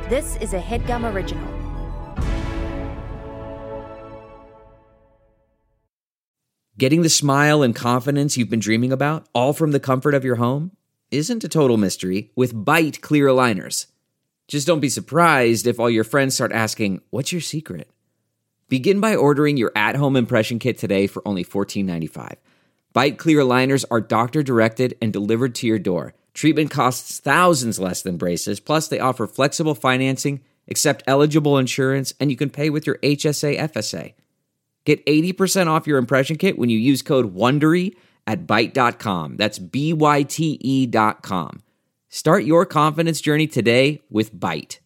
This is a HeadGum original. Getting the smile and confidence you've been dreaming about, all from the comfort of your home, isn't a total mystery with Byte clear aligners. Just don't be surprised if all your friends start asking, "What's your secret?" Begin by ordering your at-home impression kit today for only $14.95. Byte clear aligners are doctor-directed and delivered to your door. Treatment costs thousands less than braces, plus they offer flexible financing, accept eligible insurance, and you can pay with your HSA FSA. Get 80% off your impression kit when you use code WONDERY at Byte.com. That's BYTE.com. Start your confidence journey today with Byte.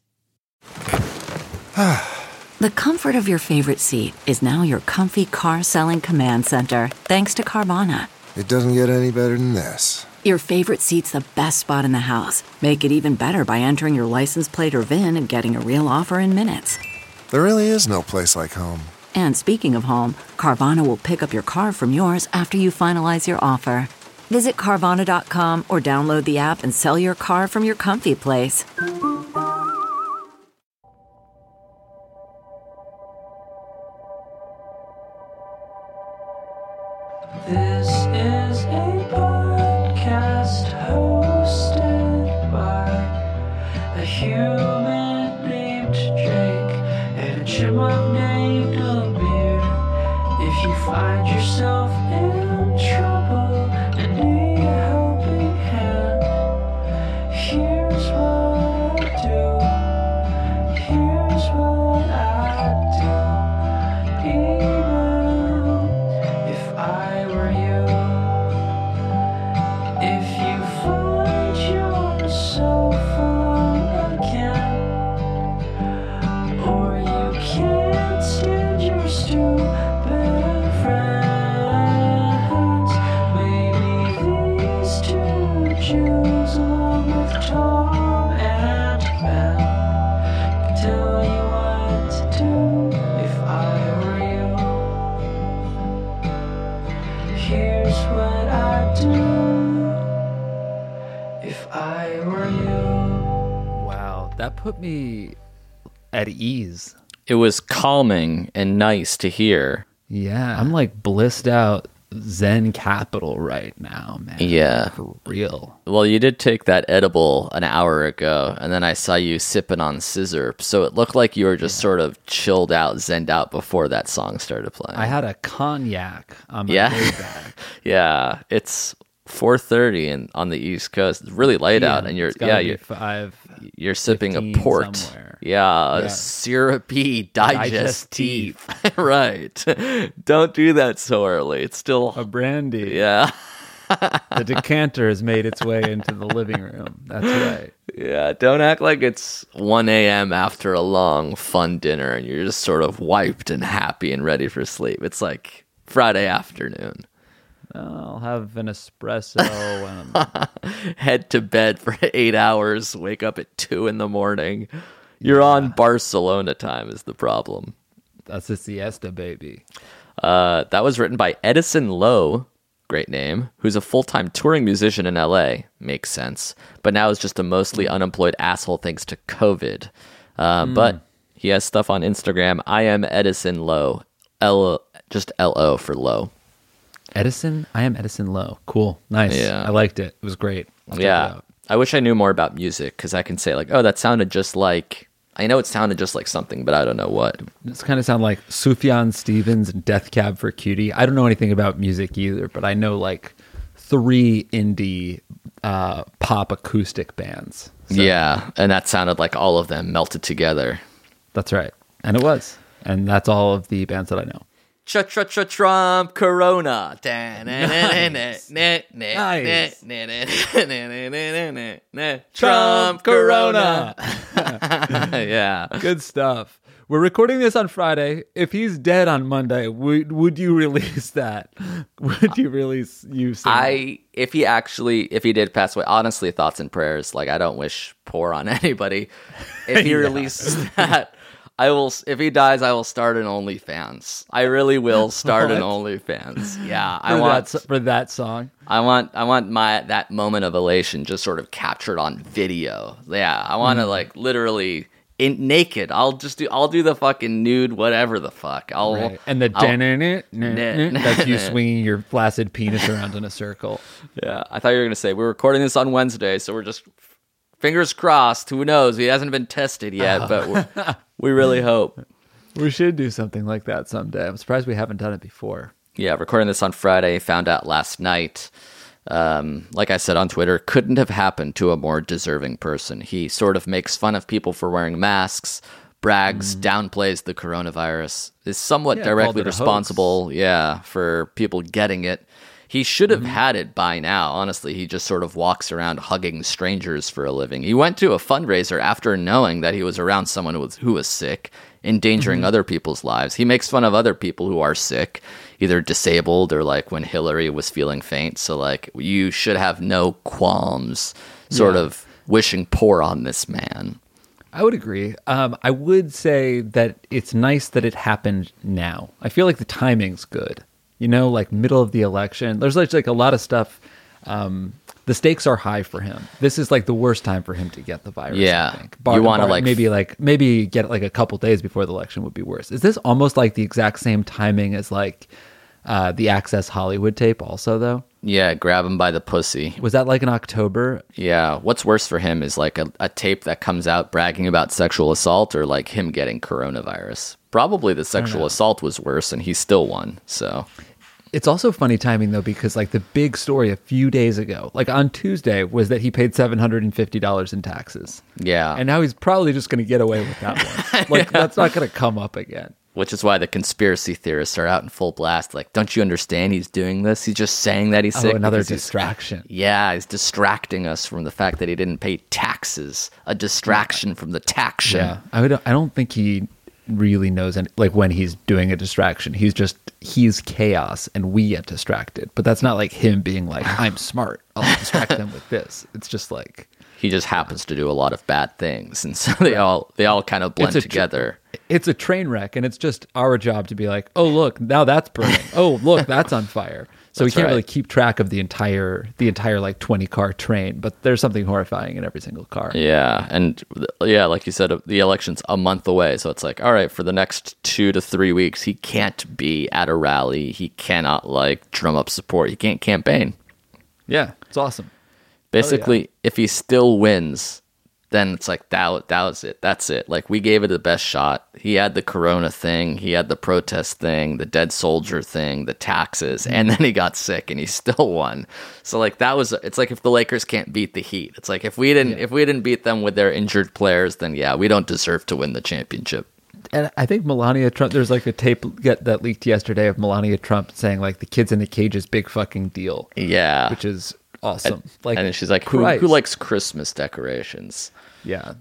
The comfort of your favorite seat is now your comfy car-selling command center, thanks to Carvana. It doesn't get any better than this. Your favorite seat's the best spot in the house. Make it even better by entering your license plate or VIN and getting a real offer in minutes. There really is no place like home. And speaking of home, Carvana will pick up your car from yours after you finalize your offer. Visit Carvana.com or download the app and sell your car from your comfy place. This is a podcast hosted by a human named Jake and a chipmunk named Amir. If you find yourself in trouble and need a helping hand, here's what I do. Here's what I do. Email if I were you. If you find yourself alone again, or you can't stand your stupid friends, maybe these two Jews along with Tom and Ben can tell you what to do if I were you. Here's what I'd do if I were you. Wow, that put me at ease. It was calming and nice to hear. Yeah, I'm like blissed out Zen capital right now, man. Yeah. For real. Well, you did take that edible an hour ago, and then I saw you sipping on scissor, so it looked like you were just sort of chilled out, zenned out before that song started playing. I had a cognac on my Yeah. way back. Yeah, it's 4:30 and on the East Coast. It's really light out, and It's gotta be 5. you're sipping a 15 port. somewhere. Yeah, Yeah. a syrupy digestif. Right. Don't do that so early. It's still A brandy. yeah. The decanter has made its way into the living room. That's right. Yeah, don't act like it's 1 a.m. after a long, fun dinner and you're just sort of wiped and happy and ready for sleep. It's like Friday afternoon. I'll have an espresso and Head to bed for 8 hours, wake up at 2 in the morning. You're on Barcelona time is the problem. that's a siesta, baby. That was written by Edison Lowe, great name, who's a full-time touring musician in LA. Makes sense. But now is just a mostly unemployed asshole thanks to COVID. But he has stuff on Instagram. I am Edison Lowe. Just L-O for Lowe. Edison? I am Edison Lowe. Cool. Nice. Yeah. I liked it. It was great. I'll check it Yeah. out. I wish I knew more about music because I can say like, oh, that sounded just like... I know it sounded just like something, but I don't know what. This kind of sound like Sufjan Stevens and Death Cab for Cutie. I don't know anything about music either, but I know like 3 indie pop acoustic bands. So, Yeah, and that sounded like all of them melted together. that's right. And it was. And that's all of the bands that I know. Trump Corona. Trump Corona. Yeah. Good stuff. We're recording this on Friday. If he's dead on Monday, would you release that? Would you release you? If he did pass away, honestly, thoughts and prayers. Like, I don't wish poor on anybody. If he releases that, I will. If he dies, I will start an OnlyFans. I really will start an OnlyFans. Yeah, for that song. I want that moment of elation just sort of captured on video. Yeah, I want to like literally naked. I'll do the fucking nude, whatever the fuck. Right. And the that's you swinging your flaccid penis around in a circle. Yeah, I thought you were gonna say we're recording this on Wednesday, so we're just fingers crossed. Who knows? He hasn't been tested yet, but we really hope. We should do something like that someday. I'm surprised we haven't done it before. Yeah, recording this on Friday. Found out last night. Like I said on Twitter, couldn't have happened to a more deserving person. He sort of makes fun of people for wearing masks, brags, downplays the coronavirus, is somewhat directly responsible, for people getting it. He should have had it by now, honestly. He just sort of walks around hugging strangers for a living. He went to a fundraiser after knowing that he was around someone who was sick, endangering other people's lives. He makes fun of other people who are sick, either disabled or like when Hillary was feeling faint. So like you should have no qualms sort of wishing poor on this man. I would agree. I would say that it's nice that it happened now. I feel like the timing's good. You know, like middle of the election. There's like a lot of stuff. The stakes are high for him. This is like the worst time for him to get the virus. Yeah, I think. you want to maybe get it like a couple days before the election would be worse. Is this almost like the exact same timing as like the Access Hollywood tape? Also, though. Yeah, grab him by the pussy. Was that like in October? Yeah. What's worse for him is like a tape that comes out bragging about sexual assault, or like him getting coronavirus. Probably the sexual assault was worse, and he still won. So. It's also funny timing, though, because like the big story a few days ago, like on Tuesday, was that he paid $750 in taxes. Yeah. And now he's probably just going to get away with that one. Like, that's not going to come up again. Which is why the conspiracy theorists are out in full blast. Like, don't you understand he's doing this? He's just saying that he's sick. Another distraction. He's distracting us from the fact that he didn't pay taxes. A distraction from the taxation. Yeah. I don't think he really knows like when he's doing a distraction. He's chaos and we get distracted. But that's not like him being like, I'm smart, I'll distract them with this. It's just like he just happens to do a lot of bad things, and so they all kind of blend together. It's a train wreck, and it's just our job to be like, oh look, now that's burning. Oh look, that's on fire. So we can't really keep track of the entire like 20 car train, but there's something horrifying in every single car. Yeah, and like you said, the election's a month away, so it's like, all right, for the next 2 to 3 weeks, he can't be at a rally, he cannot like drum up support, he can't campaign. Yeah, it's awesome. Basically, if he still wins, then it's like that was it. That's it. Like we gave it the best shot. He had the corona thing, he had the protest thing, the dead soldier thing, the taxes, and then he got sick and he still won. So like it's like if the Lakers can't beat the Heat. It's like if we didn't beat them with their injured players, then we don't deserve to win the championship. And I think Melania Trump, there's like a tape that leaked yesterday of Melania Trump saying like the kids in the cage is big fucking deal. Yeah. Which is awesome. And she's like, who likes Christmas decorations? Yeah.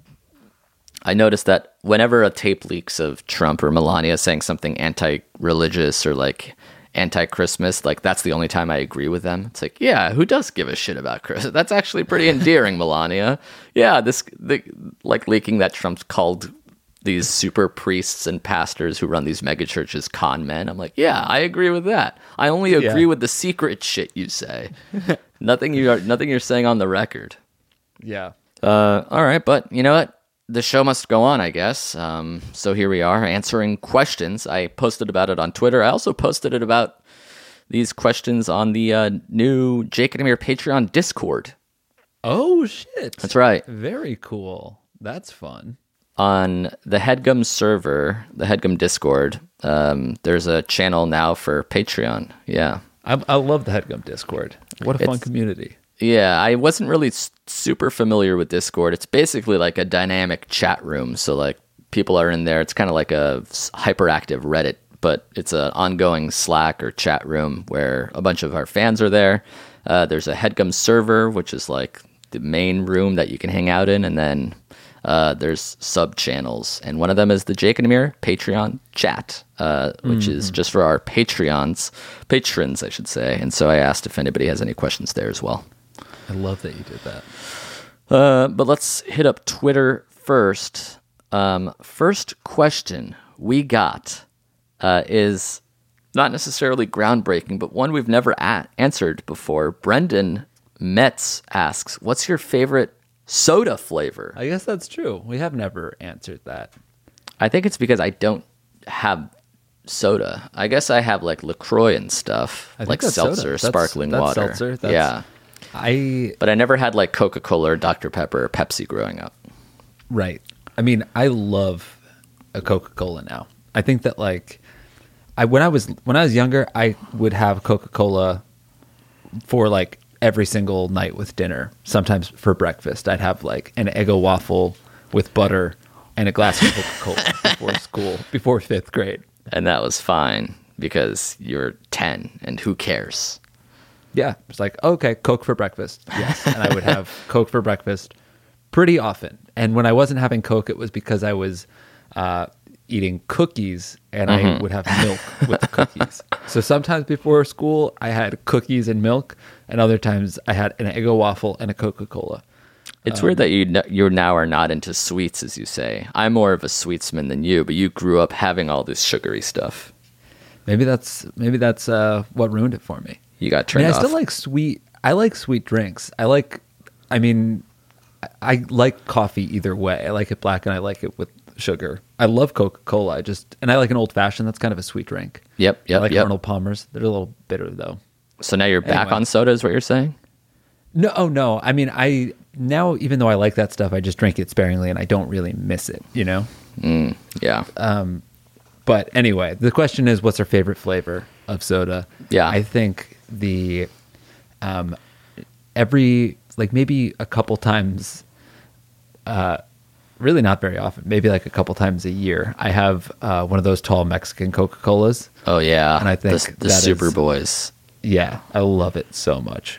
I noticed that whenever a tape leaks of Trump or Melania saying something anti-religious or like anti-Christmas, like that's the only time I agree with them. It's like, yeah, who does give a shit about Christmas? That's actually pretty endearing, Melania. Yeah, like leaking that Trump called these super priests and pastors who run these mega churches con men. I'm like, yeah, I agree with that. I only agree with the secret shit you say. Nothing you're saying on the record. Yeah. All right, but you know what? The show must go on, I guess. So here we are answering questions. I posted about it on Twitter. I also posted it about these questions on the new Jake and Amir Patreon Discord. Oh, shit. That's right. Very cool. That's fun. On the HeadGum server, the HeadGum Discord, there's a channel now for Patreon. Yeah. I love the HeadGum Discord. What a fun community. Yeah, I wasn't really super familiar with Discord. It's basically like a dynamic chat room. So like people are in there. It's kind of like a hyperactive Reddit, but it's an ongoing Slack or chat room where a bunch of our fans are there. There's a HeadGum server, which is like the main room that you can hang out in. And then there's sub channels. And one of them is the Jake and Amir Patreon chat, which is just for our patrons, I should say. And so I asked if anybody has any questions there as well. I love that you did that. But let's hit up Twitter first. First question we got is not necessarily groundbreaking, but one we've never answered before. Brendan Metz asks, what's your favorite soda flavor. I guess that's true. We have never answered that. I think it's because I don't have soda. I guess I have like LaCroix and stuff, I think like that's seltzer, soda. sparkling That's water. seltzer. That's- Yeah. But I never had like Coca-Cola or Dr. Pepper or Pepsi growing up. Right. I mean, I love a Coca-Cola now. I think that like when I was younger, I would have Coca-Cola for like every single night with dinner. Sometimes for breakfast, I'd have like an Eggo waffle with butter and a glass of Coca-Cola before school, before 5th grade. And that was fine because you're 10 and who cares? Yeah, it's like, okay, Coke for breakfast. Yes. And I would have Coke for breakfast pretty often. And when I wasn't having Coke, it was because I was eating cookies and I would have milk with the cookies. So sometimes before school, I had cookies and milk, and other times I had an Eggo waffle and a Coca-Cola. It's weird that you now are not into sweets, as you say. I'm more of a sweetsman than you, but you grew up having all this sugary stuff. Maybe that's what ruined it for me. You got I turned mean, I off. still like sweet. I like sweet drinks. I like coffee either way. I like it black and I like it with sugar. I love Coca-Cola. I like an old fashioned. That's kind of a sweet drink. Yep. I like Arnold Palmer's. They're a little bitter though. So now you're back Anyway. on soda, is what you're saying? No. I mean, now even though I like that stuff, I just drink it sparingly and I don't really miss it. You know. Yeah. But anyway, the question is, what's our favorite flavor of soda? Yeah. I think every like maybe a couple times, really not very often, maybe like a couple times a year, I have one of those tall Mexican Coca-Colas. Oh yeah. And I think the that Super is- Boys. Yeah, I love it so much.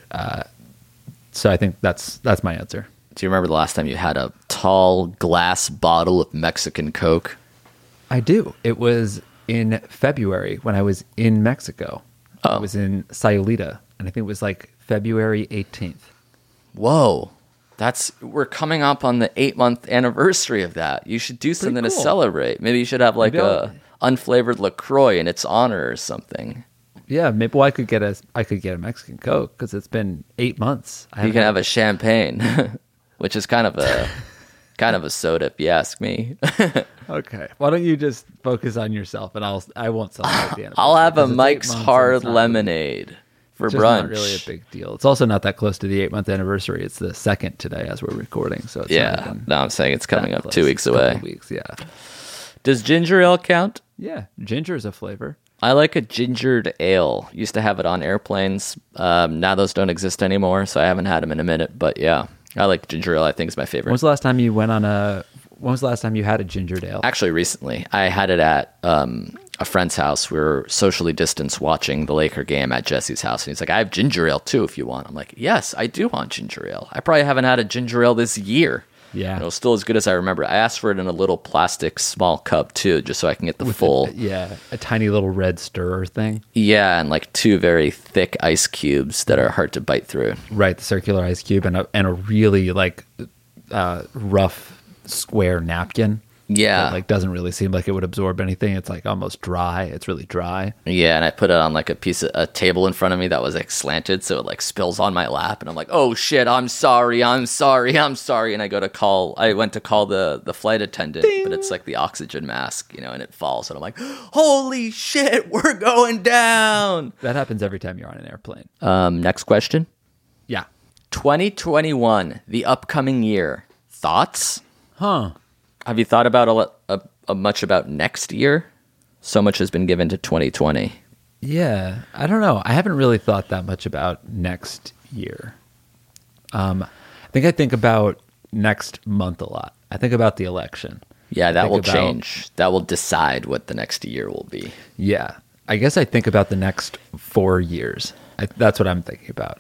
So I think that's my answer. Do you remember the last time you had a tall glass bottle of Mexican Coke? I do. It was in February when I was in Mexico. I was in Sayulita, and I think it was like February 18th. Whoa. We're coming up on the 8-month anniversary of that. You should do something to cool. celebrate. Maybe you should have like Maybe I'll- a unflavored LaCroix in its honor or something. Yeah, maybe I could get a Mexican Coke because it's been 8 months. You can have a champagne, which is kind of a soda if you ask me. Okay. Why don't you just focus on yourself and I won't celebrate the anniversary. I'll have a 'cause it's 8 Mike's months and Hard it's not Lemonade for It's just brunch. not really a big deal. It's also not that close to the 8-month anniversary. It's the 2nd today as we're recording. So it's not Yeah, even no, I'm saying it's coming that up close. 2 weeks A couple away. weeks, yeah. Does ginger ale count? Yeah, ginger is a flavor. I like a gingered ale. Used to have it on airplanes. Now those don't exist anymore, so I haven't had them in a minute. But yeah, I like ginger ale. I think is my favorite. When was the last time you had a ginger ale? Actually, recently I had it at a friend's house. We were socially distanced watching the Laker game at Jesse's house, and he's like, "I have ginger ale too, if you want." I'm like, "Yes, I do want ginger ale. I probably haven't had a ginger ale this year." Yeah. And it was still as good as I remember. I asked for it in a little plastic small cup too, just so I can get the full. A tiny little red stirrer thing. Yeah, and like 2 very thick ice cubes that are hard to bite through. Right, the circular ice cube and a really like rough square napkin. Yeah. That, like doesn't really seem like it would absorb anything. It's like almost dry. It's really dry. Yeah, and I put it on like a table in front of me that was like slanted, so it like spills on my lap, and I'm like, "Oh shit, I'm sorry." And I went to call the flight attendant, but it's like the oxygen mask, and it falls, and I'm like, "Holy shit, we're going down." That happens every time you're on an airplane. Next question. Yeah. 2021, the upcoming year. Thoughts? Huh. Have you thought about much about next year? So much has been given to 2020. Yeah, I don't know. I haven't really thought that much about next year. I think about next month a lot. I think about the election. Yeah, that Think will about- change. That will decide what the next year will be. Yeah, I guess I think about the next 4 years. That's what I'm thinking about.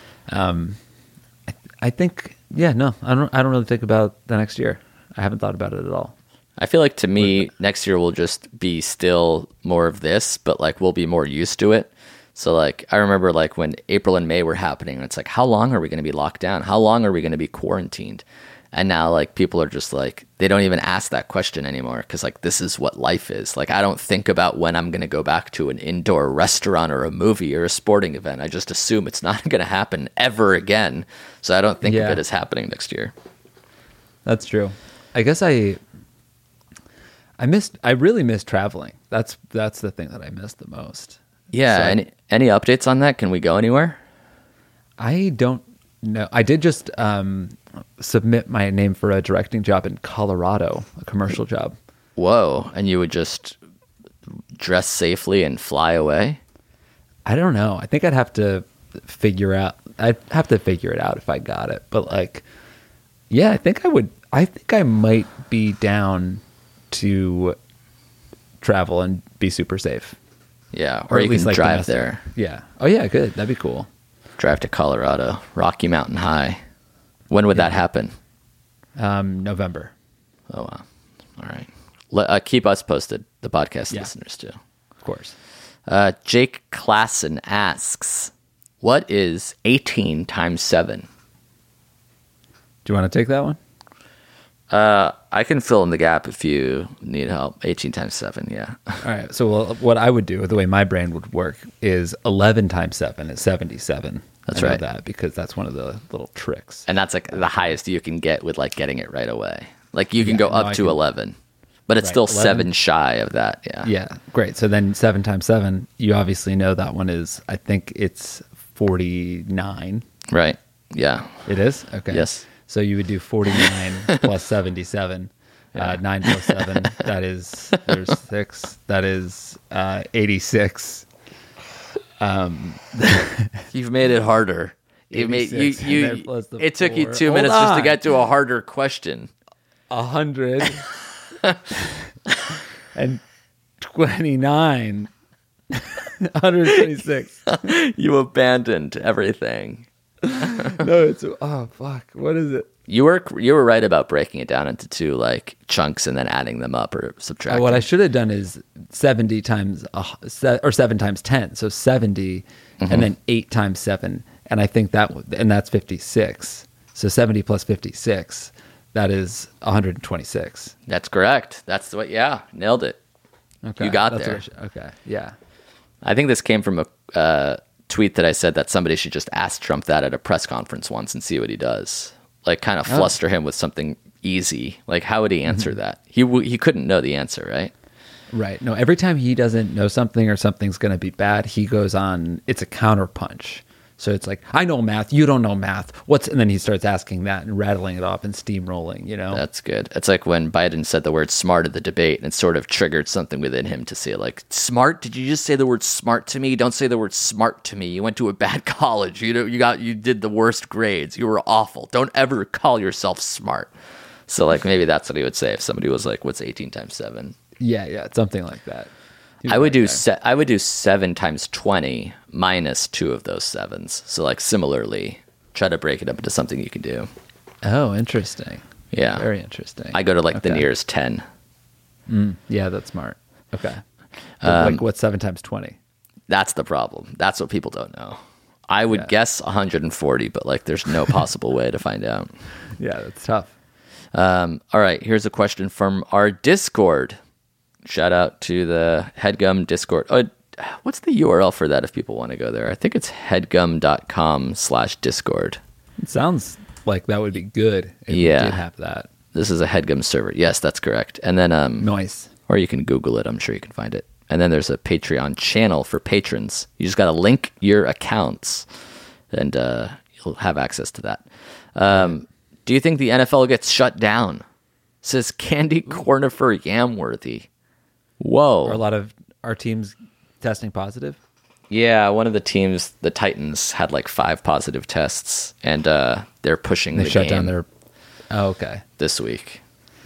I think, I don't really think about the next year. I haven't thought about it at all. I feel like to me, next year will just be still more of this, but like we'll be more used to it. So like I remember like when April and May were happening, it's like, how long are we going to be locked down? How long are we going to be quarantined? And now like people are just like, they don't even ask that question anymore because like this is what life is. Like I don't think about when I'm going to go back to an indoor restaurant or a movie or a sporting event. I just assume it's not going to happen ever again. So I don't think of Yeah. it as happening next year. That's true. I guess I really missed traveling. That's the thing that I missed the most. Yeah. So- Any updates on that? Can we go anywhere? I don't know. I did just submit my name for a directing job in Colorado, a commercial job. Whoa. And you would just dress safely and fly away? I don't know. I think I'd have to figure it out if I got it. But like, yeah, I think I might be down to travel and be super safe. Yeah. Or you at least can like drive domestic. there. Yeah. Oh yeah, good. That'd be cool. Drive to Colorado, Rocky Mountain High. When would that happen? November. Oh, wow. All right. Keep us posted, the podcast listeners, too. Of course. Jake Klassen asks, what is 18 times 7? Do you want to take that one? I can fill in the gap if you need help. 18 times 7, yeah. All right. So what I would do, the way my brain would work, is 11 times 7 is 77. That's I know right. that because that's one of the little tricks. And that's like the highest you can get with like getting it right away. Like you can Yeah, go no, up I to can- 11, but it's Right, still 11. 7 shy of that. Yeah. Yeah, great. So then 7 times 7, you obviously know that one is, I think it's 49. Right. Yeah. It is? Okay. Yes. So you would do 49 plus 77. 9 plus 7, there's 6. That is 86. You've made it harder. You made 86, and then plus the it took you 4. 2 Hold minutes just to on. get to a harder question. 100 and 29. 126. You abandoned everything. No, it's, oh, fuck. What is it? You were right about breaking it down into 2 like chunks and then adding them up or subtracting. What I should have done is 70 times, or 7 times 10. So 70 and then 8 times 7. And I think that's 56. So 70 plus 56, that is 126. That's correct. That's the way. Yeah, nailed it. Okay. You got that's there. what okay. Yeah. I think this came from a tweet that I said that somebody should just ask Trump that at a press conference once and see what he does. Like kind of fluster him with something easy. Like how would he answer that? He couldn't know the answer, right? Right. No, every time he doesn't know something or something's going to be bad, he goes on, it's a counterpunch. So it's like, I know math, you don't know math. And then he starts asking that and rattling it off and steamrolling, you know? That's good. It's like when Biden said the word smart at the debate and it sort of triggered something within him to say like, smart? Did you just say the word smart to me? Don't say the word smart to me. You went to a bad college. You did the worst grades. You were awful. Don't ever call yourself smart. So like maybe that's what he would say if somebody was like, what's 18 times 7? Yeah, something like that. He was I would do right there. I would do 7 times 20 minus 2 of those 7s. So like similarly, try to break it up into something you can do. Oh, interesting. Yeah. Very interesting. I go to like the Okay. nearest 10. Yeah, that's smart. Okay. Like what's 7 times 20? That's the problem. That's what people don't know. I would guess 140, but like there's no possible way to find out. Yeah, that's tough. All right, here's a question from our Discord. Shout out to the Headgum Discord. Oh, what's the URL for that if people want to go there? I think it's headgum.com/Discord. It sounds like that would be good if Yeah. we did have that. This is a Headgum server. Yes, that's correct. And then Nice. or you can Google it. I'm sure you can find it. And then there's a Patreon channel for patrons. You just got to link your accounts, and you'll have access to that. Do you think the NFL gets shut down? Says Candy Cornifer Yamworthy. Whoa. Are a lot of our teams testing positive? Yeah, one of the teams, the Titans, had like 5 positive tests, and they're pushing They the shut game down their. Oh, okay. this week.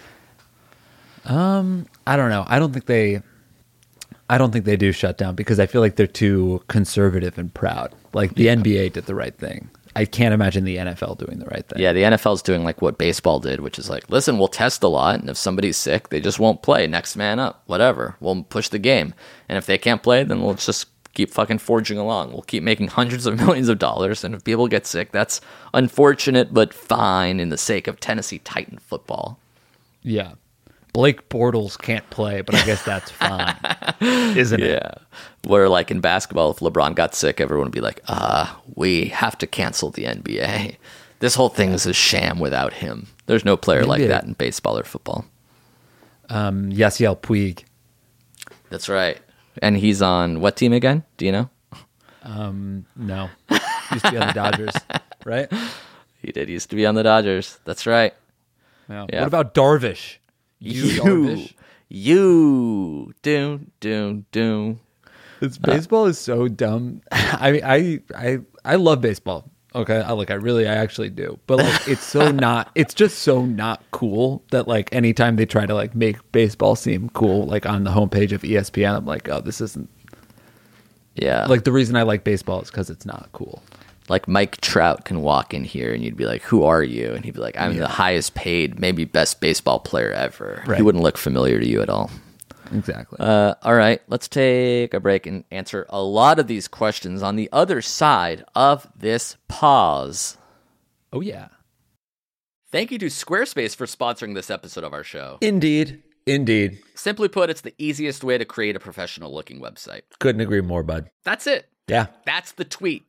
I don't know. I don't think they do shut down because I feel like they're too conservative and proud. Like the NBA did the right thing. I can't imagine the NFL doing the right thing. Yeah, the NFL's doing like what baseball did, which is like, listen, we'll test a lot, and if somebody's sick, they just won't play. Next man up, whatever. We'll push the game. And if they can't play, then we'll just keep fucking forging along. We'll keep making hundreds of millions of dollars, and if people get sick, that's unfortunate, but fine in the sake of Tennessee Titan football. Yeah. Blake Bortles can't play, but I guess that's fine, isn't it? Yeah. Where like in basketball, if LeBron got sick, everyone would be like, we have to cancel the NBA. This whole thing is a sham without him. There's no player like Maybe. that in baseball or football. Yasiel Puig. That's right. And he's on what team again? Do you know? No. Used to be on the Dodgers, right? He did used to be on the Dodgers. That's right. No. Yeah. What about Darvish? Darvish? You. Doom. Baseball is so dumb. I love baseball. Okay, I actually do. But like, it's just so not cool that like anytime they try to like make baseball seem cool, like on the homepage of ESPN, I'm like, oh, this isn't Yeah. like the reason I like baseball is because it's not cool. Like Mike Trout can walk in here and you'd be like, who are you? And he'd be like, I'm the highest paid, maybe best baseball player ever. Right. He wouldn't look familiar to you at all. Exactly. All right, let's take a break and answer a lot of these questions on the other side of this pause. Oh yeah. Thank you to Squarespace for sponsoring this episode of our show. Indeed. Simply put, it's the easiest way to create a professional looking website. Couldn't agree more, bud. That's it. Yeah. That's the tweet.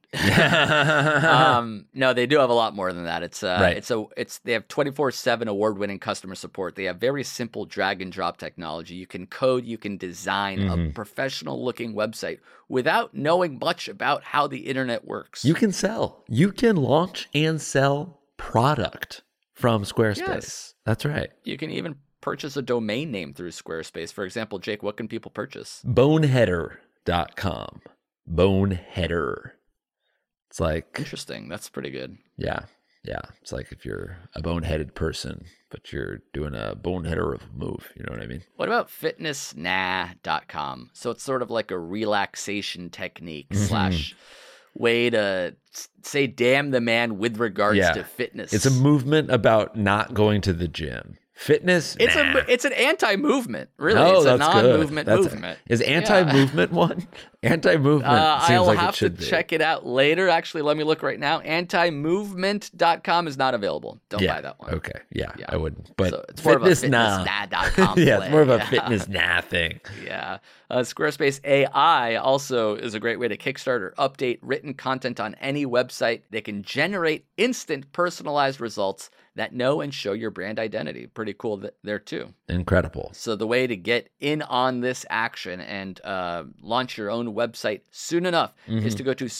No, they do have a lot more than that. Right. They have 24/7 award-winning customer support. They have very simple drag and drop technology. You can code, you can design a professional-looking website without knowing much about how the internet works. You can sell. You can launch and sell product from Squarespace. Yes. That's right. You can even purchase a domain name through Squarespace. For example, Jake, what can people purchase? Boneheader.com. Boneheader. It's like, Interesting. That's pretty good. yeah. It's like if you're a boneheaded person, but you're doing a boneheader of a move. You know what I mean? What about fitnessnah.com? So it's sort of like a relaxation technique slash way to say damn the man with regards to fitness. It's a movement about not going to the gym. Fitness. It's nah. it's an anti-movement, really. Oh, it's a that's non-movement good. movement. Is anti-movement one? Anti-movement seems I'll like have it should to be. check it out later. Actually, let me look right now. Antimovement.com is not available. Don't buy that one. Okay. Yeah, I wouldn't. But So it's more of a fitness nah. fitnessnah.com Yeah, it's more of a play. fitness nah thing. Yeah. Squarespace AI also is a great way to kickstart or update written content on any website. They can generate instant personalized results that know and show your brand identity. Pretty cool there too. Incredible. So the way to get in on this action and launch your own website soon enough is to go to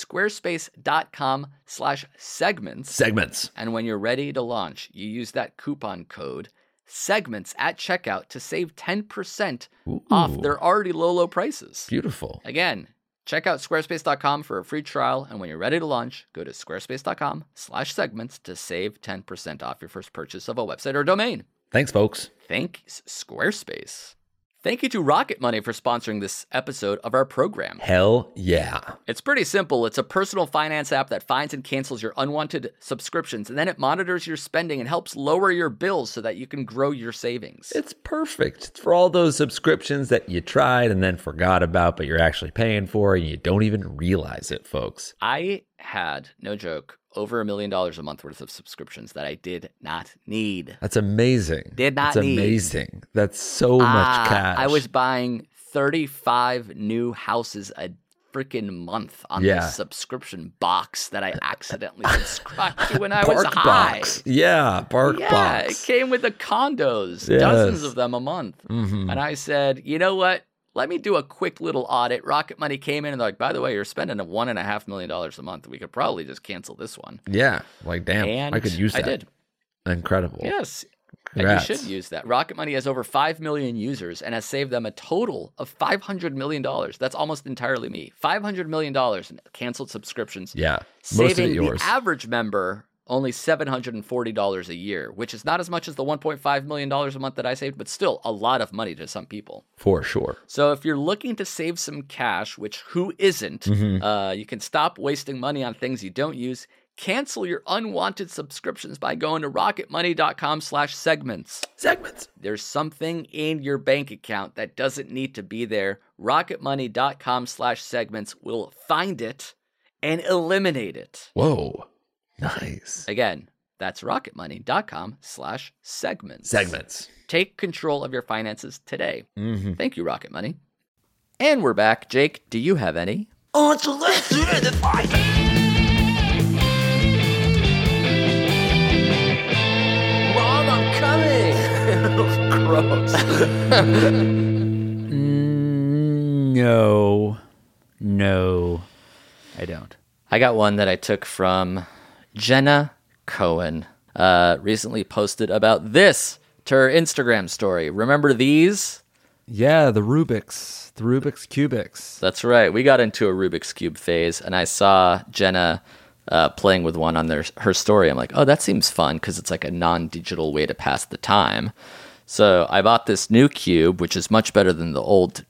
squarespace.com/segments. Segments. And when you're ready to launch, you use that coupon code segments at checkout to save 10% off Ooh. their already low prices. Beautiful. Again, check out squarespace.com for a free trial. And when you're ready to launch, go to squarespace.com/segments to save 10% off your first purchase of a website or domain. Thanks, folks. Thanks, Squarespace. Thank you to Rocket Money for sponsoring this episode of our program. Hell yeah. It's pretty simple. It's a personal finance app that finds and cancels your unwanted subscriptions, and then it monitors your spending and helps lower your bills so that you can grow your savings. It's perfect. It's for all those subscriptions that you tried and then forgot about, but you're actually paying for and you don't even realize it, folks. I had, no joke, over $1 million a month worth of subscriptions that I did not need. That's amazing. Did not That's need. amazing. That's so much cash. I was buying 35 new houses a freaking month on this subscription box that I accidentally subscribed to when I was high. Box. Yeah, Bark Yeah, Box. it came with the condos, Yes. dozens of them a month. And I said, you know what? Let me do a quick little audit. Rocket Money came in and they're like, by the way, you're spending $1.5 million a month. We could probably just cancel this one. Yeah, like damn, And I could use that. I did. Incredible. Yes. Congrats. And you should use that. Rocket Money has over 5 million users and has saved them a total of $500 million. That's almost entirely me. $500 million in canceled subscriptions. Yeah, most of Saving it yours. the average member only $740 a year, which is not as much as the $1.5 million a month that I saved, but still a lot of money to some people. For sure. So if you're looking to save some cash, which who isn't, you can stop wasting money on things you don't use. Cancel your unwanted subscriptions by going to rocketmoney.com/segments. Segments. There's something in your bank account that doesn't need to be there. Rocketmoney.com/segments will find it and eliminate it. Whoa. Nice. Again, that's rocketmoney.com/segments. Segments. Take control of your finances today. Thank you, Rocket Money. And we're back. Jake, do you have any? gross. No, I don't. I got one that I took from Jenna Cohen. Recently posted about this to her Instagram story. Remember these? Yeah, the Rubik's Cubics. That's right. We got into a Rubik's Cube phase, and I saw Jenna playing with one on her story. I'm like, oh, that seems fun because it's like a non-digital way to pass the time. So I bought this new cube, which is much better than the old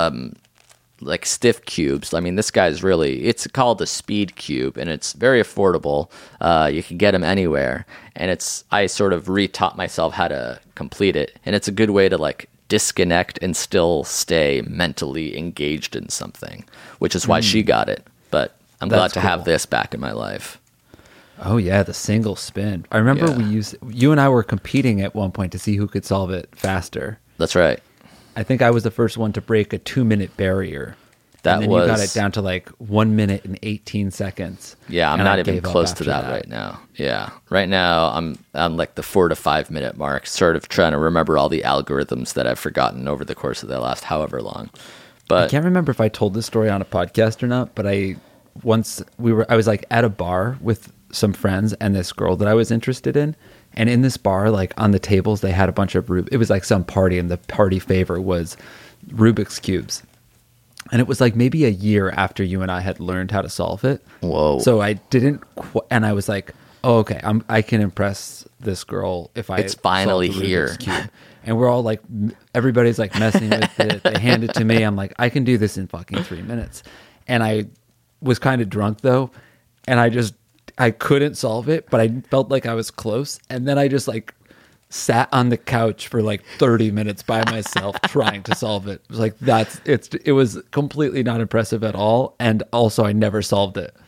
like stiff cubes. I mean, this guy's it's called a speed cube, and it's very affordable. You can get them anywhere, and I sort of re-taught myself how to complete it, and it's a good way to like disconnect and still stay mentally engaged in something, which is why she got it. But I'm glad to have this back in my life. Oh yeah, the single spin. I remember you and I were competing at one point to see who could solve it faster. That's right. I think I was the first one to break a 2-minute barrier. And then you got it down to like 1 minute and 18 seconds. Yeah, I'm not even close to that right now. Yeah, right now I'm like the 4 to 5 minute mark, sort of trying to remember all the algorithms that I've forgotten over the course of the last however long. But I can't remember if I told this story on a podcast or not. But I was like at a bar with some friends and this girl that I was interested in. And in this bar, like on the tables, they had a bunch of it was like some party, and the party favor was Rubik's Cubes. And it was like maybe a year after you and I had learned how to solve it. Whoa. So I didn't, and I was like, oh, okay, I can impress this girl if I It's finally solve the here. Rubik's Cube. And we're all like, everybody's like messing with it. They hand it to me. I'm like, I can do this in fucking 3 minutes. And I was kind of drunk though. And I couldn't solve it, but I felt like I was close. And then I just like sat on the couch for like 30 minutes by myself trying to solve it. It was like, it was completely not impressive at all. And also I never solved it.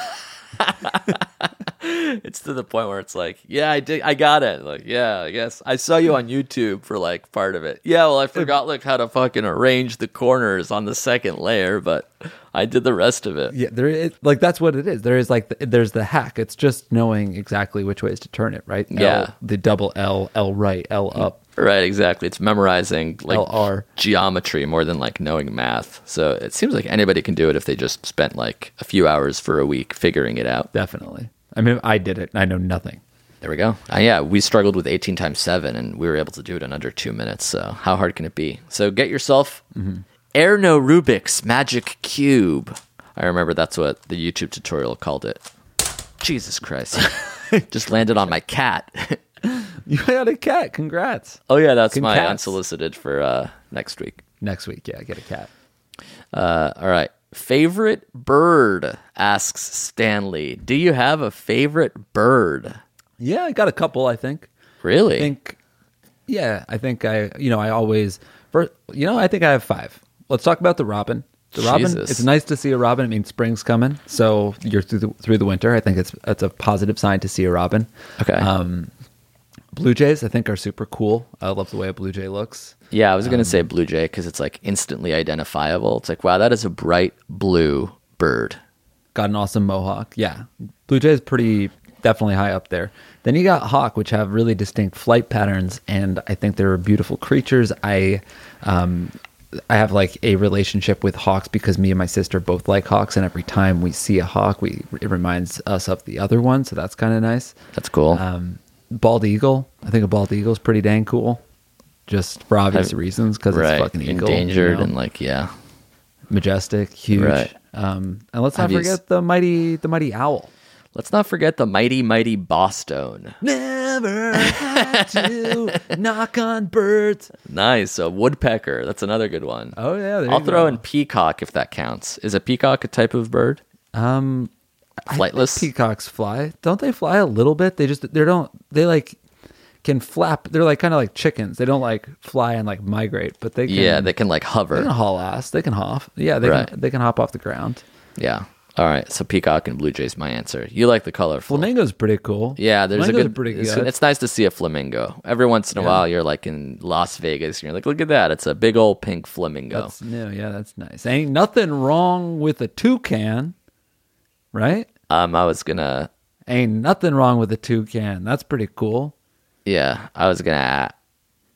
It's to the point where it's like, yeah, I got it. Like, yeah, I guess I saw you on YouTube for like part of it. Yeah, well, I forgot like how to fucking arrange the corners on the second layer, but I did the rest of it. Yeah, like that's what it is. There is like there's the hack. It's just knowing exactly which ways to turn it, right? Yeah, the double L right, L up. Right, exactly. It's memorizing like LR. Geometry more than like knowing math. So it seems like anybody can do it if they just spent like a few hours for a week figuring it out. Definitely. I mean, I did it. I know nothing. There we go. Yeah, we struggled with 18 times 7, and we were able to do it in under 2 minutes. So how hard can it be? So get yourself Erno Rubik's Magic Cube. I remember that's what the YouTube tutorial called it. Jesus Christ. Just landed on my cat. You had a cat. Congrats. Oh, yeah, that's my Congrats. unsolicited for next week. Next week, yeah, get a cat. All right. Favorite bird, asks Stanley. Do you have a favorite bird? Yeah, I got a couple, I think. Really? I think I have 5. Let's talk about the robin. The robin, Jesus. it's nice to see a robin. It means spring's coming. So you're through the winter. I think it's a positive sign to see a robin. Okay. Blue jays, I think, are super cool. I love the way a blue jay looks. Yeah, I was going to say blue jay because it's like instantly identifiable. It's like, wow, that is a bright blue bird. Got an awesome mohawk. Yeah. Blue jay is definitely high up there. Then you got hawk, which have really distinct flight patterns, and I think they're beautiful creatures. I have like a relationship with hawks because me and my sister both like hawks, and every time we see a hawk, it reminds us of the other one, so that's kind of nice. That's cool. Bald eagle. I think a bald eagle is pretty dang cool, just for obvious reasons because right. it's fucking eagle. Endangered and like, yeah. Majestic, huge. Right. And let's not forget the mighty owl. Let's not forget the mighty Boston. Never had to knock on birds. Nice. A woodpecker. That's another good one. Oh yeah, I'll throw in peacock if that counts. Is a peacock a type of bird? Flightless. Peacocks fly. Don't they fly a little bit? They like can flap. They're like kind of like chickens. They don't like fly and like migrate, but they can. Yeah, they can like hover. They can haul ass. They can hop. Yeah, they can hop off the ground. Yeah. All right. So peacock and blue jay's my answer. You like the colorful. Flamingo's pretty cool. Yeah, there's Flamingo's a good. pretty good. It's nice to see a flamingo. Every once in a while, you're like in Las Vegas, and you're like, look at that! It's a big old pink flamingo. That's new. Yeah, that's nice. Ain't nothing wrong with a toucan, right? Ain't nothing wrong with a toucan. That's pretty cool. Yeah, I was gonna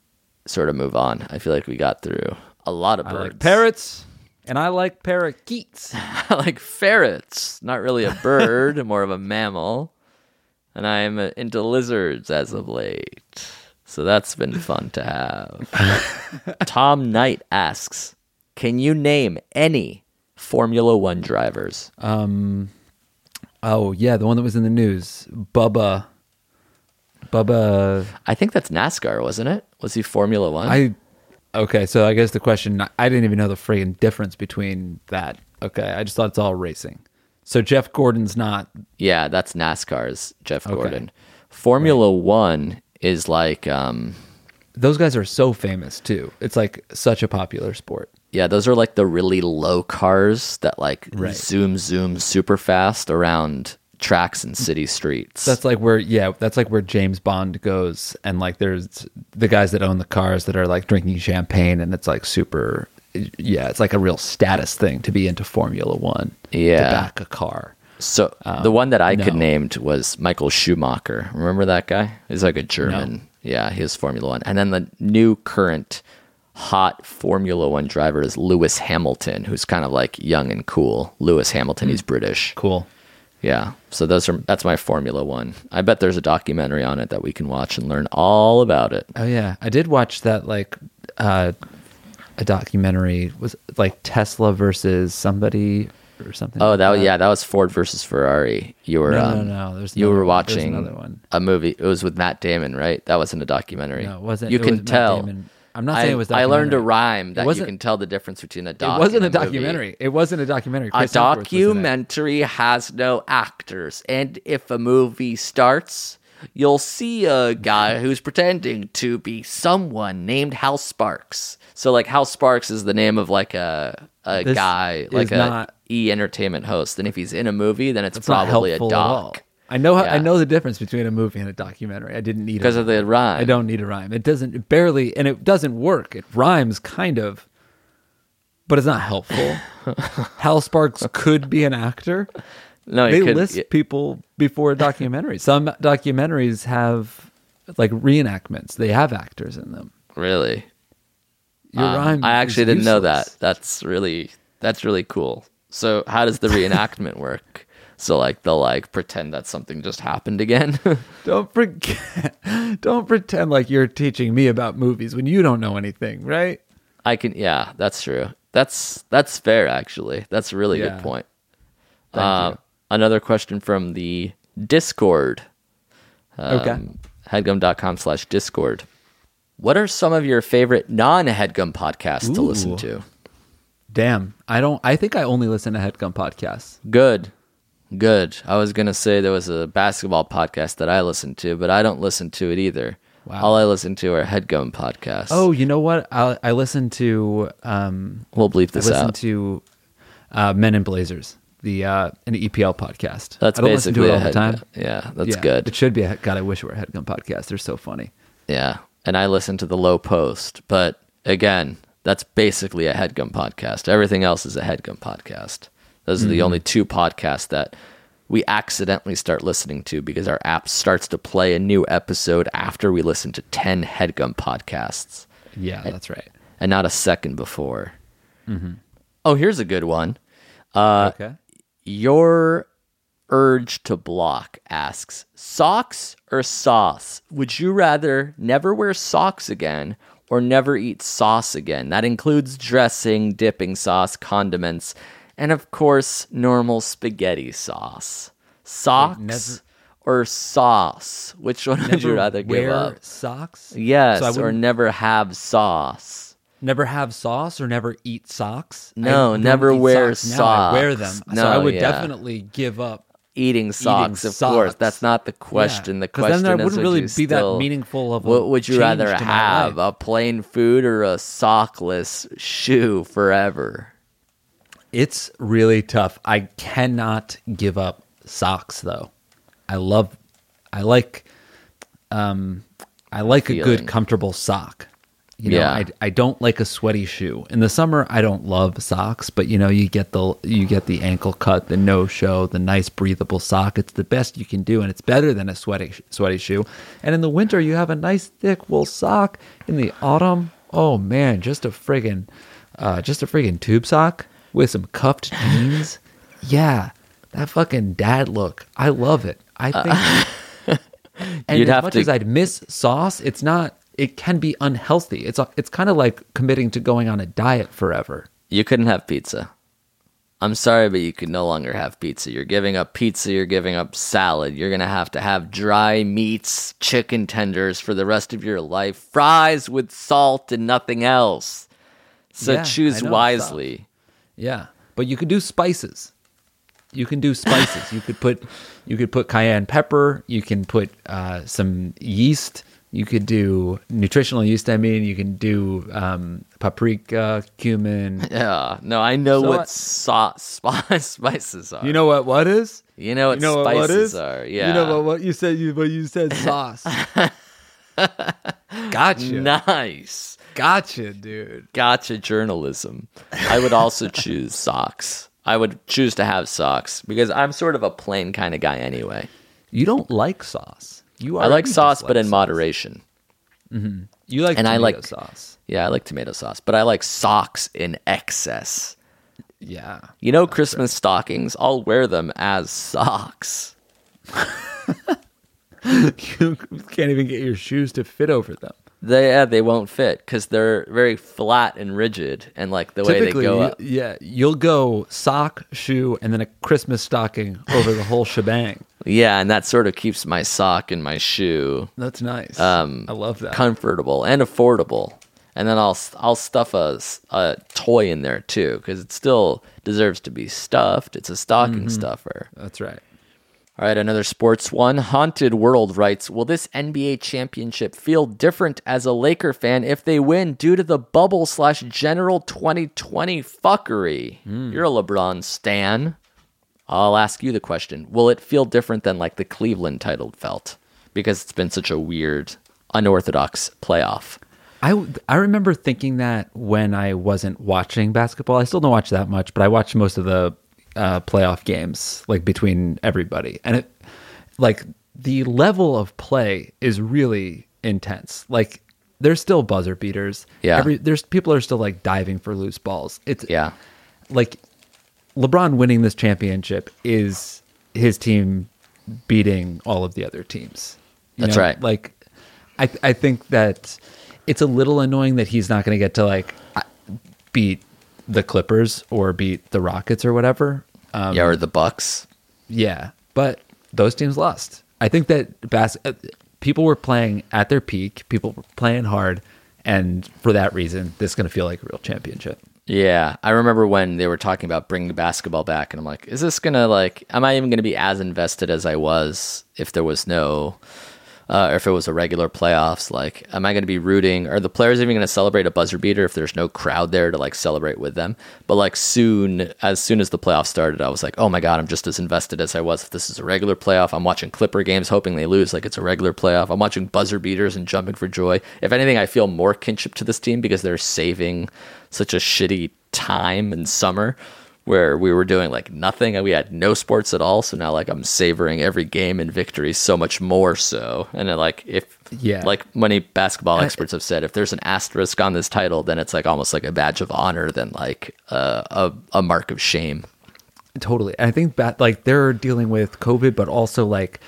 sort of move on. I feel like we got through a lot of I birds. like parrots, and I like parakeets. I like ferrets. Not really a bird, more of a mammal. And I'm into lizards as of late. So that's been fun to have. Tom Knight asks, can you name any Formula One drivers? Oh, yeah, the one that was in the news. Bubba. I think that's NASCAR, wasn't it? Was he Formula One? Okay, so I guess the question, I didn't even know the friggin' difference between that. Okay, I just thought it's all racing. So Jeff Gordon's not. Yeah, that's NASCAR's Jeff Gordon. Formula One is like, Those guys are so famous too. It's like such a popular sport. yeah, those are like the really low cars that like zoom super fast around tracks and city streets. That's like where James Bond goes, and like there's the guys that own the cars that are like drinking champagne, and it's like super. Yeah, it's like a real status thing to be into Formula One. Yeah. To back a car. So the one that I could no. named was Michael Schumacher. Remember that guy? He's like a German. No. Yeah, he was Formula One. And then the new current hot Formula One driver is Lewis Hamilton, who's kind of like young and cool. Lewis Hamilton, he's British. Cool. Yeah. So that's my Formula One. I bet there's a documentary on it that we can watch and learn all about it. Oh yeah, I did watch that like a documentary was like Tesla versus somebody or something. Oh, like that was Ford versus Ferrari. You were No. There's you another were one. There's watching another one. a movie. It was with Matt Damon, right? That wasn't a documentary. No, it wasn't. You it can was Matt tell. Damon. I'm not saying it was. I learned a documentary. rhyme that you wasn't- can tell the difference between a It doc. wasn't a and movie. documentary. It wasn't a documentary. A Chris Hemsworth was in it. documentary has no actors, and if a movie starts, you'll see a guy who's pretending to be someone named Hal Sparks. So, like, Hal Sparks is the name of like a This guy, is like not- E Entertainment host, and if he's in a movie, then it's It's not probably a helpful at all. doc. I know. Yeah. I know the difference between a movie and a documentary. I didn't need Because of the rhyme. I don't need a rhyme. It doesn't. It barely, and it doesn't work. It rhymes kind of, but it's not helpful. Hal Sparks could be an actor. No, They it could, list people before a documentary. Some documentaries have like reenactments. They have actors in them. really. Your rhyme. I actually is didn't know useless. that. That's really cool. So how does the reenactment work? So like they'll like pretend that something just happened again. Don't forget. Don't pretend like you're teaching me about movies when you don't know anything, right? Yeah, that's true. That's fair actually. That's a really Yeah. good point. Thank you. Another question from the Discord. Okay. Headgum.com/Discord. What are some of your favorite non-Headgum podcasts to listen Ooh. to? Damn. I think I only listen to Headgum podcasts. Good. I was going to say there was a basketball podcast that I listened to, but I don't listen to it either. Wow. All I listen to are Headgum podcasts. Oh, you know what? I listen to We'll bleep I this listen out. to Men in Blazers, an EPL podcast. That's I don't listen to basically it a all the time. Headgum. Yeah, that's Yeah, good. It should be. God, I wish it were a Headgum podcast. They're so funny. Yeah. And I listen to the Low Post, but again, that's basically a Headgum podcast. Everything else is a Headgum podcast. Those are the only two podcasts that we accidentally start listening to because our app starts to play a new episode after we listen to 10 Headgum podcasts Yeah, that's right. and not a second before. Oh, here's a good one. Okay. Your urge to block asks, socks or sauce? Would you rather never wear socks again or never eat sauce again? That includes dressing, dipping sauce, condiments, and of course, normal spaghetti sauce. Socks never- or sauce? Which one would you rather give wear up? socks? Yes, So I or wouldn't- never have sauce. Never have sauce or never eat socks? No, I don't never eat wear socks. Now I wear socks. them. So I No, would yeah. definitely give up Eating socks, of course. socks. That's not the question. The 'cause question then there is, wouldn't would really you be that still- meaningful of a What would you change rather to my have, life. a plain food or a sockless shoe forever? It's really tough. I cannot give up socks though. I like a Feeling. good comfortable sock. You know, Yeah. I don't like a sweaty shoe. In the summer, I don't love socks, but you know, you get the ankle cut, the no show, the nice breathable sock. It's the best you can do, and it's better than a sweaty shoe. And in the winter, you have a nice thick wool sock. In the autumn, oh man, just a friggin' tube sock with some cuffed jeans. Yeah, that fucking dad look. I love it. I think. And You'd as have much to- as I'd miss sauce, it's not. It can be unhealthy. It's kind of like committing to going on a diet forever. You couldn't have pizza. I'm sorry, but you could no longer have pizza. You're giving up pizza, you're giving up salad. You're going to have dry meats, chicken tenders for the rest of your life, fries with salt and nothing else. So Yeah, choose I know, wisely. Yeah, but you could do spices. You can do spices. You could put cayenne pepper. You can put some yeast. You could do nutritional yeast. I mean, you can do paprika, cumin. Yeah, no, I know So what spices are. You know what is? You know what spices are. Yeah. You know what you said. You said sauce. Gotcha. Nice. Gotcha, dude. Gotcha journalism. I would also choose socks. I would choose to have socks because I'm sort of a plain kind of guy anyway. You don't like sauce. I like sauce, but in moderation. You like and tomato I like- sauce. Yeah, I like tomato sauce, but I like socks in excess. Yeah. You know, Christmas stockings, I'll wear them as socks. You can't even get your shoes to fit over them. They won't fit because they're very flat and rigid, and like the way they go up. You'll go sock, shoe, and then a Christmas stocking over the whole shebang. Yeah, and that sort of keeps my sock and my shoe That's nice. I love that. comfortable and affordable. And then I'll stuff a toy in there too because it still deserves to be stuffed. It's a stocking stuffer. That's right. All right, another sports one. Haunted World writes, will this NBA championship feel different as a Laker fan if they win due to the bubble/general 2020 fuckery? You're a LeBron stan. I'll ask you the question. Will it feel different than like the Cleveland title felt? Because it's been such a weird, unorthodox playoff. I remember thinking that when I wasn't watching basketball. I still don't watch that much, but I watched most of the playoff games, like between everybody, and it, like, the level of play is really intense. Like, there's still buzzer beaters. Yeah. There's people are still like diving for loose balls. It's Yeah. like LeBron winning this championship is his team beating all of the other teams. You That's know? right. Like, I think that it's a little annoying that he's not going to get to like beat the Clippers or beat the Rockets or whatever. Yeah, or the Bucks. Yeah, but those teams lost. I think that people were playing at their peak. People were playing hard, and for that reason, this is going to feel like a real championship. Yeah, I remember when they were talking about bringing basketball back, and I'm like, is this gonna am I even gonna be as invested as I was if there was no, or if it was a regular playoffs? Like, am I gonna be rooting? Are the players even gonna celebrate a buzzer beater if there's no crowd there to like celebrate with them? But like as soon as the playoffs started, I was like, oh my god, I'm just as invested as I was if this is a regular playoff. I'm watching Clipper games, hoping they lose like it's a regular playoff. I'm watching buzzer beaters and jumping for joy. If anything, I feel more kinship to this team because they're saving such a shitty time in summer where we were doing like nothing and we had no sports at all. So now like I'm savoring every game and victory so much more so. And then like like many basketball experts have said, if there's an asterisk on this title, then it's like almost like a badge of honor than like a mark of shame. Totally. And I think that like they're dealing with COVID, but also like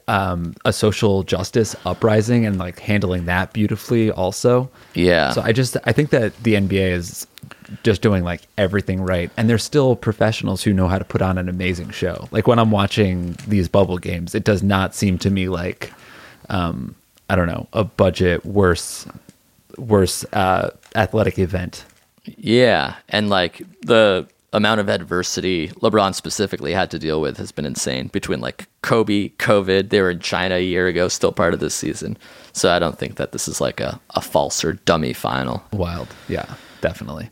a social justice uprising and like handling that beautifully also. Yeah. So I think that the NBA is just doing like everything right. And they're still professionals who know how to put on an amazing show. Like when I'm watching these bubble games, it does not seem to me like, I don't know, a budget worse athletic event. Yeah. And like the amount of adversity LeBron specifically had to deal with has been insane between like Kobe, COVID. They were in China a year ago, still part of this season. So I don't think that this is like a false or dummy final. Wild. Yeah, definitely.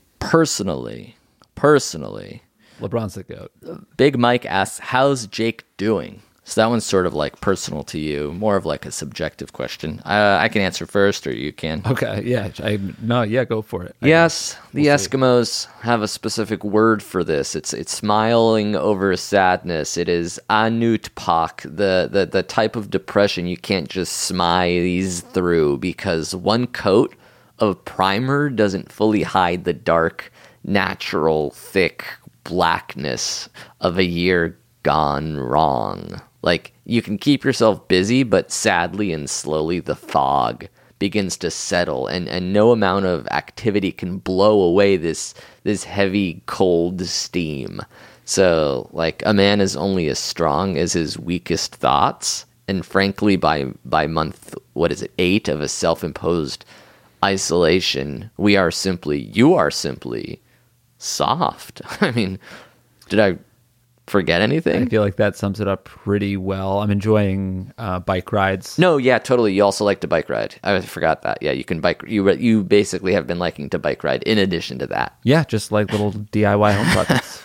Personally, LeBron's the GOAT. Big Mike asks, how's Jake doing? So that one's sort of like personal to you, more of like a subjective question. I can answer first, or you can. Okay, yeah. Go for it. Yes, the Eskimos have a specific word for this. It's smiling over sadness. It is anutpak, the type of depression you can't just smile through because one coat of primer doesn't fully hide the dark, natural, thick blackness of a year gone wrong. Like, you can keep yourself busy, but sadly and slowly the fog begins to settle, and no amount of activity can blow away this heavy, cold steam. So, like, a man is only as strong as his weakest thoughts, and frankly, by month, 8 of a self-imposed isolation, you are simply soft. I mean, did I forget anything? I feel like that sums it up pretty well. I'm enjoying bike rides. No, yeah, totally. You also like to bike ride. I forgot that. Yeah, you can bike. You basically have been liking to bike ride in addition to that. Yeah, just like little DIY home projects.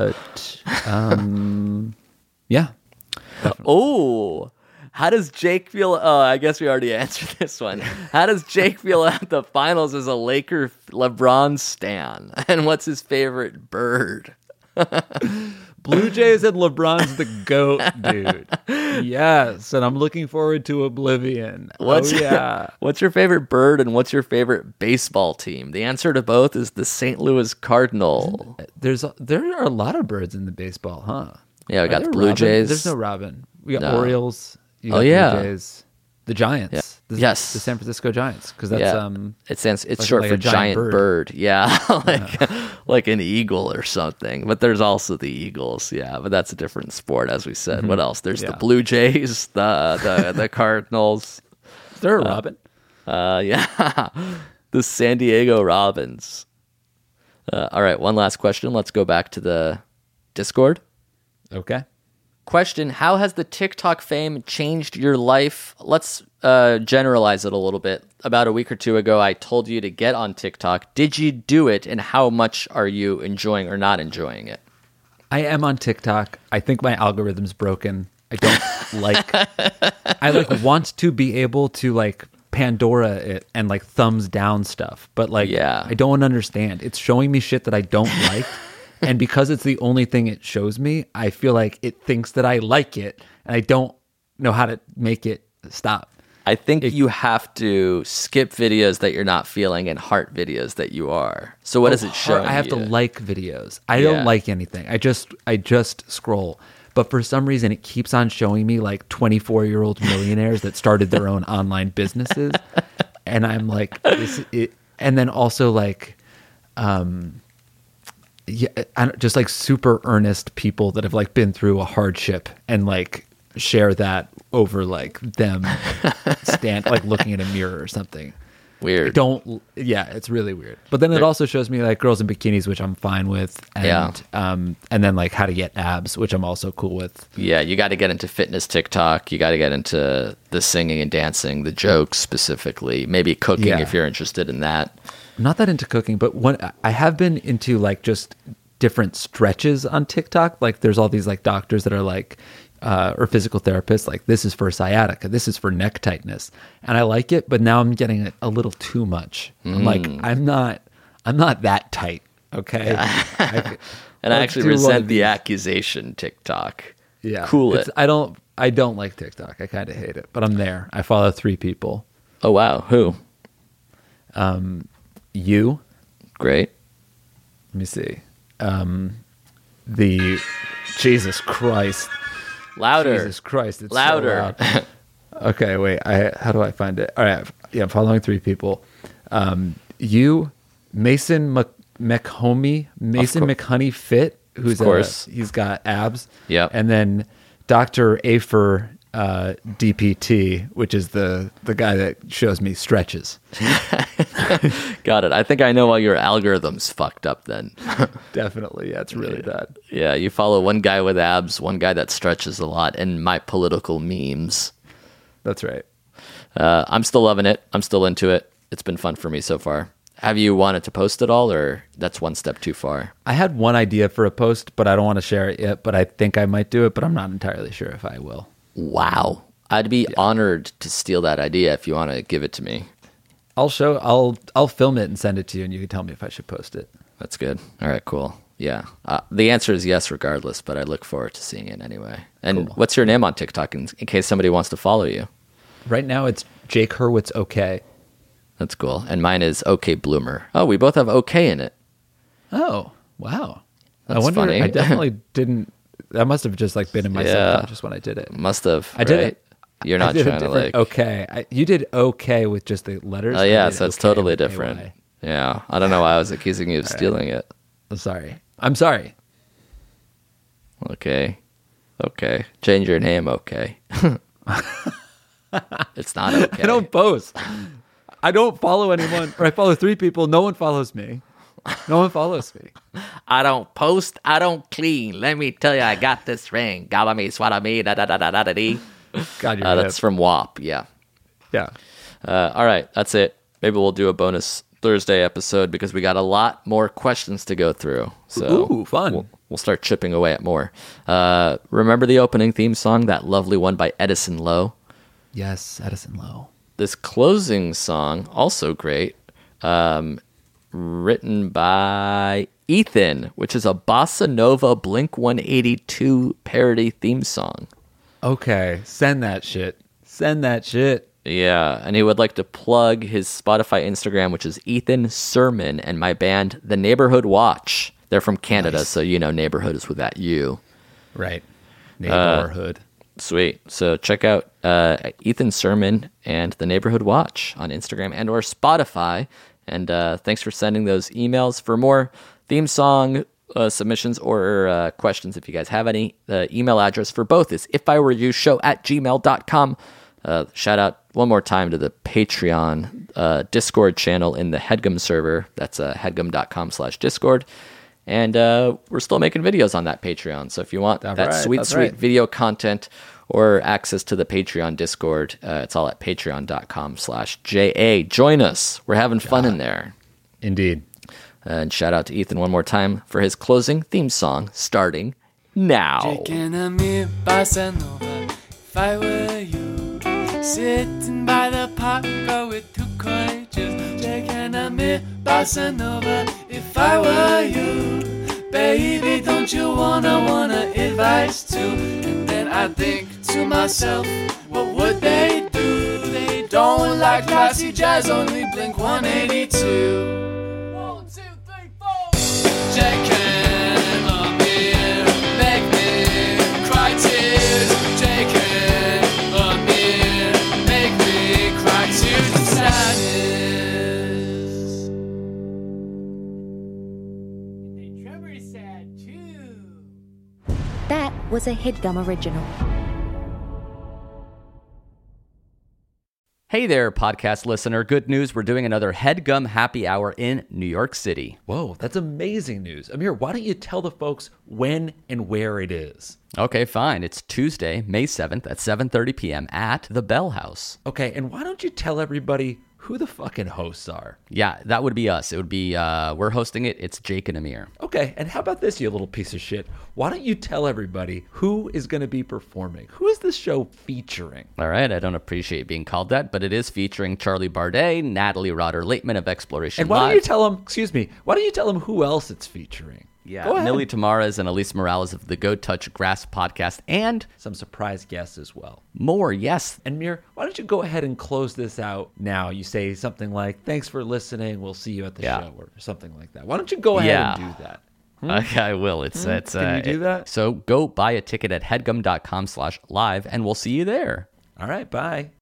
But yeah. Oh, how does Jake feel? Oh, I guess we already answered this one. How does Jake feel at the finals as a Laker LeBron stan? And what's his favorite bird? Blue Jays and LeBron's the GOAT, dude. Yes, and I'm looking forward to Oblivion. What's your favorite bird and what's your favorite baseball team? The answer to both is the St. Louis Cardinal. There are a lot of birds in the baseball, huh? Yeah, we got the Blue Robin? Jays. There's no Robin. We got Orioles. You got Blue Jays. The Giants. Yeah. The San Francisco Giants, because that's it's short for giant bird. Yeah, like an eagle or something. But there's also the Eagles. Yeah, but that's a different sport, as we said. What else? There's the Blue Jays, the Cardinals. Is there a Robin? Yeah, the San Diego Robins. All right, one last question. Let's go back to the Discord. Okay. Question: how has the TikTok fame changed your life? Let's generalize it a little bit. About a week or two ago, I told you to get on TikTok. Did you do it, and how much are you enjoying or not enjoying it? I am on TikTok. I think my algorithm's broken. I don't I want to be able to Pandora it and thumbs down stuff, but I don't understand. It's showing me shit that I don't like. And because it's the only thing it shows me, I feel like it thinks that I like it, and I don't know how to make it stop. I think you have to skip videos that you're not feeling and heart videos that you are. So what does it show? I have to like videos. I don't like anything. I just scroll. But for some reason, it keeps on showing me 24-year-old millionaires that started their own online businesses, and I'm like, and then also just super earnest people that have been through a hardship and share that over them looking in a mirror or something. Weird. It's really weird. But then it also shows me girls in bikinis, which I'm fine with, and then how to get abs, which I'm also cool with. Yeah, you got to get into fitness TikTok. You got to get into the singing and dancing, the jokes specifically, maybe cooking if you're interested in that. I'm not that into cooking, but I have been into just different stretches on TikTok. There's all these doctors that are or physical therapists, this is for sciatica, this is for neck tightness, and I like it, but now I'm getting it a little too much. I'm not that tight, okay? Yeah. And I actually resent the accusation, TikTok. Yeah, cool it. I don't like TikTok. I kind of hate it, but I'm there. I follow 3 people. Oh wow, who? You. Great. Let me see. The Jesus Christ. Louder. Jesus Christ. It's louder. So loud. Okay, wait. How do I find it? All right. Yeah, I'm following 3 people. You, Mason McHoney Fit, who's he's got abs. Yep. And then Dr. Afer DPT, which is the guy that shows me stretches. Got it. I think I know why your algorithm's fucked up then. Definitely. Yeah, it's really bad. Yeah, you follow one guy with abs, one guy that stretches a lot, and my political memes. That's right. I'm still loving it. I'm still into it. It's been fun for me so far. Have you wanted to post it all, or that's one step too far? I had one idea for a post, but I don't want to share it yet. But I think I might do it, but I'm not entirely sure if I will. Wow. I'd be honored to steal that idea if you want to give it to me. I'll film it and send it to you, and you can tell me if I should post it. That's good. All right, cool. Yeah. The answer is yes, regardless, but I look forward to seeing it anyway. And what's your name on TikTok in case somebody wants to follow you? Right now, it's Jake Hurwitz. Okay. That's cool. And mine is OK Bloomer. Oh, we both have OK in it. Oh, wow. That's I wonder. funny. I definitely didn't. That must have just like been in my subconscious when I did it. Must have. I did right? it. You're not I did trying a to different like. okay. You did okay with just the letters. Oh I yeah, did so it's okay totally with different. AY. Yeah, I don't know why I was accusing you of stealing it. I'm sorry. I'm sorry. Okay. Change your name. Okay. It's not okay. I don't post. I don't follow anyone, or I follow 3 people. No one follows me. No one follows me. I don't post. I don't clean. Let me tell you, I got this ring. Gaba me, swada me, da da da da da da dee. God, you're That's from WAP. Yeah. yeah. All right, that's it. Maybe we'll do a bonus Thursday episode because we got a lot more questions to go through. So Ooh, fun. We'll start chipping away at more. Remember the opening theme song, that lovely one by Edison Lowe? Yes, Edison Lowe. This closing song, also great, written by Ethan, which is a Bossa Nova Blink-182 parody theme song. Okay, send that shit. Send that shit. Yeah, and he would like to plug his Spotify Instagram, which is Ethan Sermon, and my band, The Neighborhood Watch. They're from Canada, so you know neighborhood is with that U. Right. Neighborhood. Sweet. So check out Ethan Sermon and The Neighborhood Watch on Instagram and or Spotify. And thanks for sending those emails. For more theme song submissions or questions, if you guys have any, the email address for both is ifiwereyoushow@gmail.com. Shout out one more time to the Patreon Discord channel in the Headgum server. That's headgum.com/Discord. And we're still making videos on that Patreon. So if you want that sweet video content or access to the Patreon Discord, it's all at patreon.com/JA. Join us. We're having fun in there. Indeed. And shout out to Ethan one more time for his closing theme song, starting now. Jake and Amir, bossa nova. If I were you, sitting by the park with 2 coaches. Jake and Amir, bossa nova. If I were you, baby, don't you wanna advice too? And then I think to myself, what would they do? They don't like classy jazz, only Blink-182. 1, 2, 3, 4. Jake and Amir make me cry tears. Jake and Amir make me cry tears of sadness. Trevor is sad too. That was a HeadGum original. Hey there, podcast listener. Good news. We're doing another HeadGum happy hour in New York City. Whoa, that's amazing news. Amir, why don't you tell the folks when and where it is? Okay, fine. It's Tuesday, May 7th at 7:30 p.m. at the Bell House. Okay, and why don't you tell everybody who the fucking hosts are? Yeah, that would be us. It would be, we're hosting it. It's Jake and Amir. Okay, and how about this, you little piece of shit? Why don't you tell everybody who is going to be performing? Who is this show featuring? All right, I don't appreciate being called that, but it is featuring Charlie Bardet, Natalie Rotter-Laitman of Exploration And why Live. don't you tell them, why don't you tell them who else it's featuring? Yeah, Go ahead. Millie Tamaras and Elise Morales of the Go Touch Grass podcast, and Some surprise guests as well. more, yes. And Mir, why don't you go ahead and close this out now? You say something like, thanks for listening. We'll see you at the show or something like that. Why don't you go ahead and do that? Okay, I will. It's Can you do that? So go buy a ticket at headgum.com/live and we'll see you there. All right, bye.